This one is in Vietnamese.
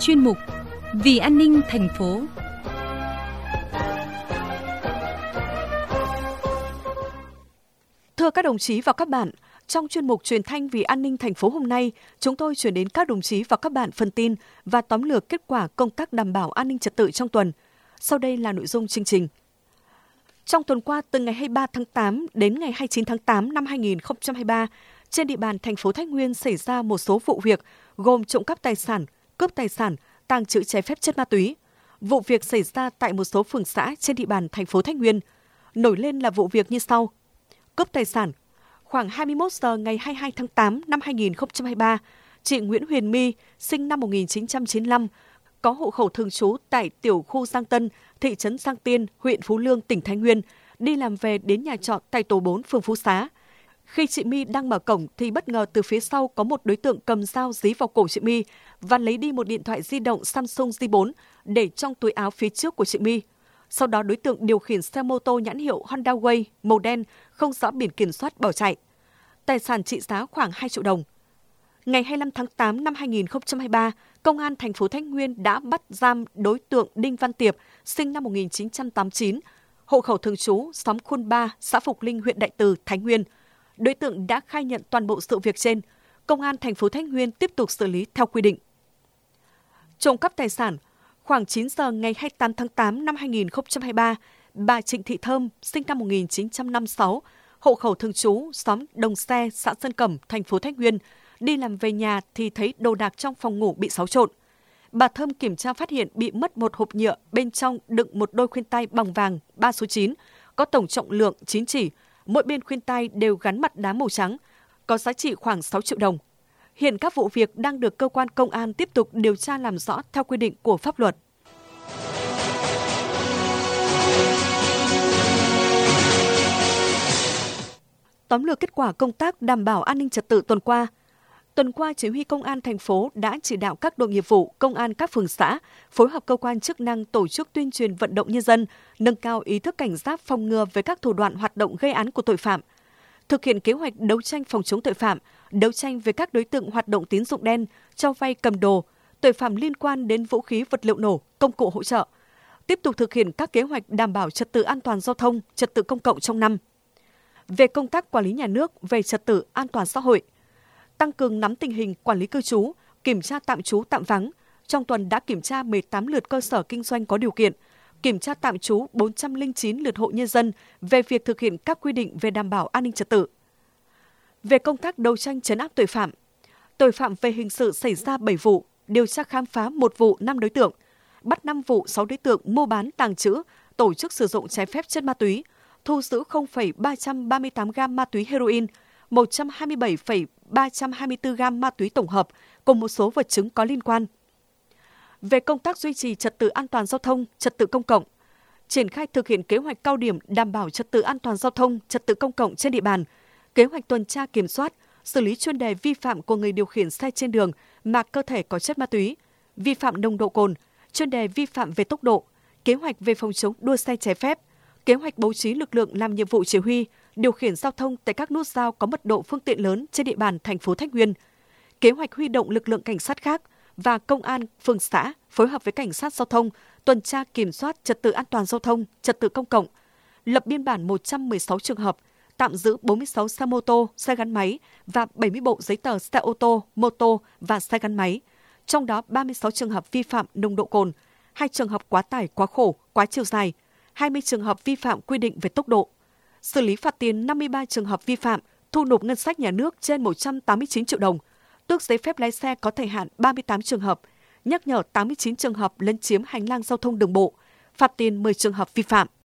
chuyên mục Vì an ninh thành phố. Thưa các đồng chí và các bạn, trong chuyên mục Truyền thanh Vì an ninh thành phố hôm nay, chúng tôi chuyển đến các đồng chí và các bạn phần tin và tóm lược kết quả công tác đảm bảo an ninh trật tự trong tuần. Sau đây là nội dung chương trình. Trong tuần qua, từ ngày 23 tháng 8 đến ngày 29 tháng 8 năm 2023, trên địa bàn thành phố Thái Nguyên xảy ra một số vụ việc gồm trộm cắp tài sản, cướp tài sản, tàng trữ trái phép chất ma túy. Vụ việc xảy ra tại một số phường xã trên địa bàn thành phố Thái Nguyên. Nổi lên là vụ việc như sau. Cướp tài sản. Khoảng 21 giờ ngày 22 tháng 8 năm 2023, chị Nguyễn Huyền My, sinh năm 1995, có hộ khẩu thường trú tại tiểu khu Giang Tân, thị trấn Giang Tiên, huyện Phú Lương, tỉnh Thái Nguyên, đi làm về đến nhà trọ tại tổ 4 phường Phú Xá. Khi chị My đang mở cổng thì bất ngờ từ phía sau có một đối tượng cầm dao dí vào cổ chị My và lấy đi một điện thoại di động Samsung J4 để trong túi áo phía trước của chị My. Sau đó đối tượng điều khiển xe mô tô nhãn hiệu Honda Way màu đen không rõ biển kiểm soát bỏ chạy. Tài sản trị giá khoảng 2 triệu đồng. Ngày 25 tháng 8 năm 2023, Công an thành phố Thái Nguyên đã bắt giam đối tượng Đinh Văn Tiệp, sinh năm 1989, hộ khẩu thường trú xóm Khuôn Ba, xã Phục Linh, huyện Đại Từ, Thái Nguyên. Đối tượng đã khai nhận toàn bộ sự việc trên. Công an thành phố Thái Nguyên tiếp tục xử lý theo quy định. Trộm cắp tài sản. Khoảng 9 giờ ngày 28 tháng 8 năm 2023, bà Trịnh Thị Thơm, sinh năm 1956, hộ khẩu thường trú xóm Đồng Xe, xã Sơn Cẩm, thành phố Thái Nguyên, đi làm về nhà thì thấy đồ đạc trong phòng ngủ bị xáo trộn. Bà Thơm kiểm tra phát hiện bị mất một hộp nhựa, bên trong đựng một đôi khuyên tai bằng vàng 3 số 9, có tổng trọng lượng 9 chỉ, mỗi bên khuyên tai đều gắn mặt đá màu trắng, có giá trị khoảng 6 triệu đồng. Hiện các vụ việc đang được cơ quan công an tiếp tục điều tra làm rõ theo quy định của pháp luật. Tóm lược kết quả công tác đảm bảo an ninh trật tự tuần qua. Tuần qua, Chỉ huy Công an thành phố đã chỉ đạo các đội nghiệp vụ, công an các phường xã phối hợp cơ quan chức năng tổ chức tuyên truyền vận động nhân dân, nâng cao ý thức cảnh giác phòng ngừa với các thủ đoạn hoạt động gây án của tội phạm. Thực hiện kế hoạch đấu tranh phòng chống tội phạm, đấu tranh với các đối tượng hoạt động tín dụng đen, cho vay cầm đồ, tội phạm liên quan đến vũ khí vật liệu nổ, công cụ hỗ trợ. Tiếp tục thực hiện các kế hoạch đảm bảo trật tự an toàn giao thông, trật tự công cộng trong năm. Về công tác quản lý nhà nước về trật tự an toàn xã hội, tăng cường nắm tình hình quản lý cư trú, kiểm tra tạm trú tạm vắng. Trong tuần đã kiểm tra 18 lượt cơ sở kinh doanh có điều kiện, kiểm tra tạm trú 409 lượt hộ nhân dân về việc thực hiện các quy định về đảm bảo an ninh trật tự. Về công tác đấu tranh trấn áp tội phạm về hình sự xảy ra 7 vụ, điều tra khám phá 1 vụ 5 đối tượng, bắt 5 vụ 6 đối tượng mua bán tàng trữ, tổ chức sử dụng trái phép chất ma túy, thu giữ 0,338 gam ma túy heroin, 127,324 gam ma túy tổng hợp cùng một số vật chứng có liên quan. Về công tác duy trì trật tự an toàn giao thông, trật tự công cộng, triển khai thực hiện kế hoạch cao điểm đảm bảo trật tự an toàn giao thông, trật tự công cộng trên địa bàn, kế hoạch tuần tra kiểm soát, xử lý chuyên đề vi phạm của người điều khiển xe trên đường mà cơ thể có chất ma túy, vi phạm nồng độ cồn, chuyên đề vi phạm về tốc độ, kế hoạch về phòng chống đua xe trái phép, kế hoạch bố trí lực lượng làm nhiệm vụ chỉ huy, điều khiển giao thông tại các nút giao có mật độ phương tiện lớn trên địa bàn thành phố Thái Nguyên, kế hoạch huy động lực lượng cảnh sát khác và công an phường xã phối hợp với cảnh sát giao thông tuần tra kiểm soát trật tự an toàn giao thông, trật tự công cộng, lập biên bản 116 trường hợp, tạm giữ 46 xe mô tô, xe gắn máy và 70 bộ giấy tờ xe ô tô, mô tô và xe gắn máy. Trong đó 36 trường hợp vi phạm nồng độ cồn, 2 trường hợp quá tải, quá khổ, quá chiều dài, 20 trường hợp vi phạm quy định về tốc độ. Xử lý phạt tiền 53 trường hợp vi phạm, thu nộp ngân sách nhà nước trên 189 triệu đồng, tước giấy phép lái xe có thời hạn 38 trường hợp, nhắc nhở 89 trường hợp lấn chiếm hành lang giao thông đường bộ, phạt tiền 10 trường hợp vi phạm.